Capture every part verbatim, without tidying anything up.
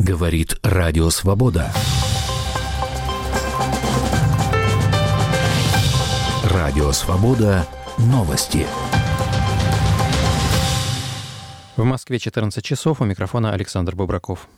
Говорит Радио Свобода. Радио Свобода. Новости. В Москве четырнадцать часов. У микрофона Александр Бобраков.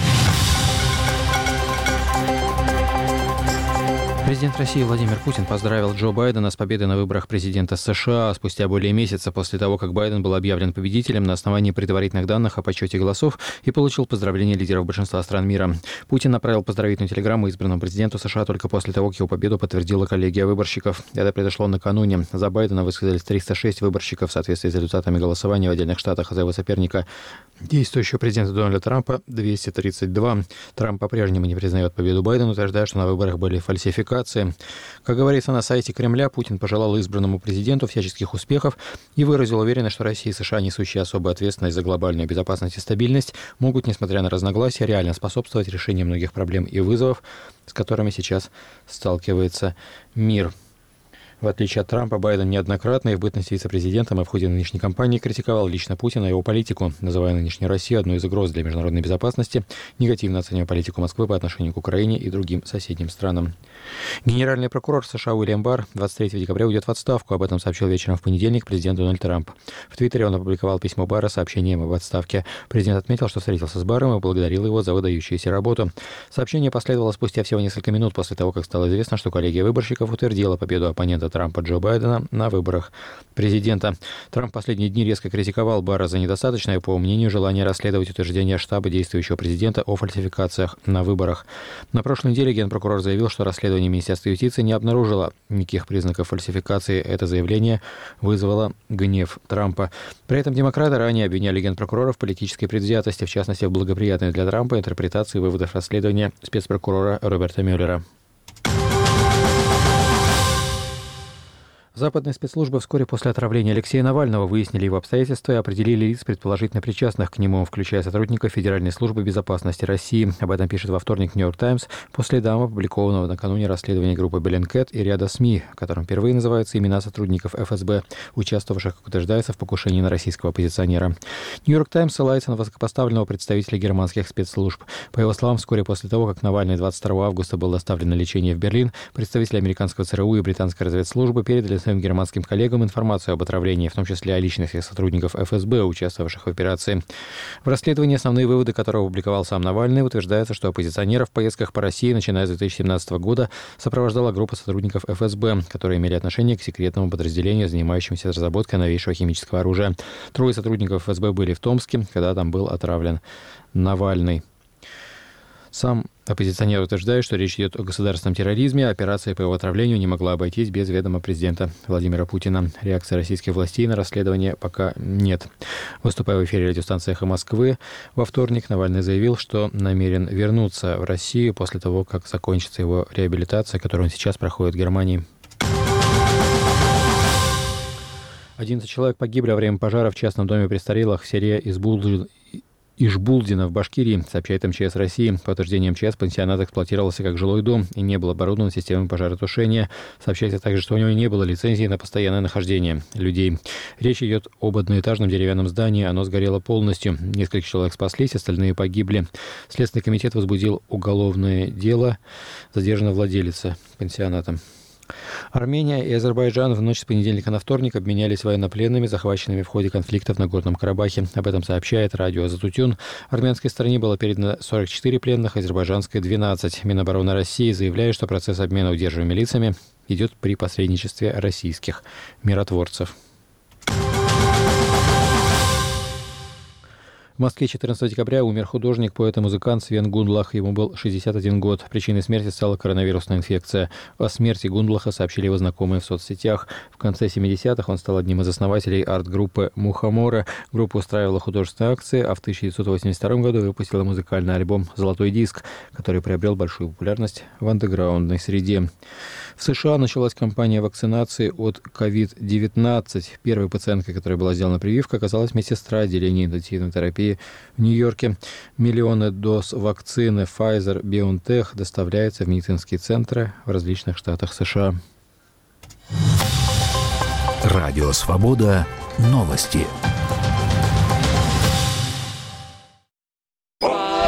Президент России Владимир Путин поздравил Джо Байдена с победой на выборах президента США спустя более месяца после того, как Байден был объявлен победителем на основании предварительных данных о подсчете голосов и получил поздравления лидеров большинства стран мира. Путин направил поздравительную телеграмму избранному президенту США только после того, как его победу подтвердила коллегия выборщиков. Это произошло накануне. За Байдена высказались триста шесть выборщиков в соответствии с результатами голосования в отдельных штатах, а за его соперника, действующего президента Дональда Трампа, двести тридцать два. Трамп по-прежнему не признает победу Байдена, утверждая, что на выборах были фальсификации. Как говорится на сайте Кремля, Путин пожелал избранному президенту всяческих успехов и выразил уверенность, что Россия и США, несущие особую ответственность за глобальную безопасность и стабильность, могут, несмотря на разногласия, реально способствовать решению многих проблем и вызовов, с которыми сейчас сталкивается мир. В отличие от Трампа, Байден неоднократно и в бытность вице-президентом и в ходе нынешней кампании критиковал лично Путина и его политику, называя нынешнюю Россию одной из угроз для международной безопасности, негативно оценивая политику Москвы по отношению к Украине и другим соседним странам. Генеральный прокурор США Уильям Барр двадцать третьего декабря уйдет в отставку. Об этом сообщил вечером в понедельник президент Дональд Трамп. В Твиттере он опубликовал письмо Барра с сообщением об отставке. Президент отметил, что встретился с Барром и поблагодарил его за выдающуюся работу. Сообщение последовало спустя всего несколько минут после того, как стало известно, что коллегия выборщиков утвердила победу оппонента Трампа Джо Байдена на выборах президента. Трамп в последние дни резко критиковал Барра за недостаточное, по его мнению, желание расследовать утверждения штаба действующего президента о фальсификациях на выборах. На прошлой неделе генпрокурор заявил, что расследование Министерства юстиции не обнаружило никаких признаков фальсификации. Это заявление вызвало гнев Трампа. При этом демократы ранее обвиняли генпрокурора в политической предвзятости, в частности, в благоприятной для Трампа интерпретации выводов расследования спецпрокурора Роберта Мюллера. Западные спецслужбы вскоре после отравления Алексея Навального выяснили его обстоятельства и определили лиц, предположительно причастных к нему, включая сотрудников Федеральной службы безопасности России. Об этом пишет во вторник «Нью-Йорк Таймс» по следам опубликованного накануне расследования группы Bellingcat и ряда СМИ, в котором впервые называются имена сотрудников эф эс бэ, участвовавших, как утверждается, в покушении на российского оппозиционера. «Нью-Йорк Таймс» ссылается на высокопоставленного представителя германских спецслужб. По его словам, вскоре после того, как Навальный двадцать второго августа был доставлен на лечение в Берлин, представители американского ЦРУ и британской разведслужбы передали своим германским коллегам информацию об отравлении, в том числе о личностях сотрудников эф эс бэ, участвовавших в операции. В расследовании, основные выводы которого опубликовал сам Навальный, утверждается, что оппозиционеров в поездках по России, начиная с две тысячи семнадцатого года, сопровождала группа сотрудников эф эс бэ, которые имели отношение к секретному подразделению, занимающемуся разработкой новейшего химического оружия. Трое сотрудников эф эс бэ были в Томске, когда там был отравлен Навальный. Сам оппозиционер утверждает, что речь идет о государственном терроризме, а операция по его отравлению не могла обойтись без ведома президента Владимира Путина. Реакции российских властей на расследование пока нет. Выступая в эфире радиостанции «Эхо Москвы» во вторник, Навальный заявил, что намерен вернуться в Россию после того, как закончится его реабилитация, которую он сейчас проходит в Германии. одиннадцать человек погибли во время пожара в частном доме престарелых в селе Избулжин. Ишбулдино в Башкирии, сообщает эм че эс России. По утверждениям эм че эс, пансионат эксплуатировался как жилой дом и не был оборудован системой пожаротушения. Сообщается также, что у него не было лицензии на постоянное нахождение людей. Речь идет об одноэтажном деревянном здании. Оно сгорело полностью. Несколько человек спаслись, остальные погибли. Следственный комитет возбудил уголовное дело. Задержана владелица пансионата. Армения и Азербайджан в ночь с понедельника на вторник обменялись военнопленными, захваченными в ходе конфликта в Нагорном Карабахе. Об этом сообщает радио «Азатутюн». Армянской стороне было передано сорок четыре пленных, азербайджанской – двенадцать. Минобороны России заявляет, что процесс обмена удерживаемыми лицами идет при посредничестве российских миротворцев. В Москве четырнадцатого декабря умер художник, поэт и музыкант Свен Гундлах. Ему был шестьдесят один год. Причиной смерти стала коронавирусная инфекция. О смерти Гундлаха сообщили его знакомые в соцсетях. В конце семидесятых он стал одним из основателей арт-группы «Мухомора». Группа устраивала художественные акции, а в тысяча девятьсот восемьдесят втором году выпустила музыкальный альбом «Золотой диск», который приобрел большую популярность в андеграундной среде. В США началась кампания вакцинации от ковид девятнадцать. Первой пациенткой, которой была сделана прививка, оказалась медсестра отделения интенсивной терапии в Нью-Йорке. Миллионы доз вакцины Pfizer-BioNTech доставляются в медицинские центры в различных штатах США. Радио «Свобода». Новости.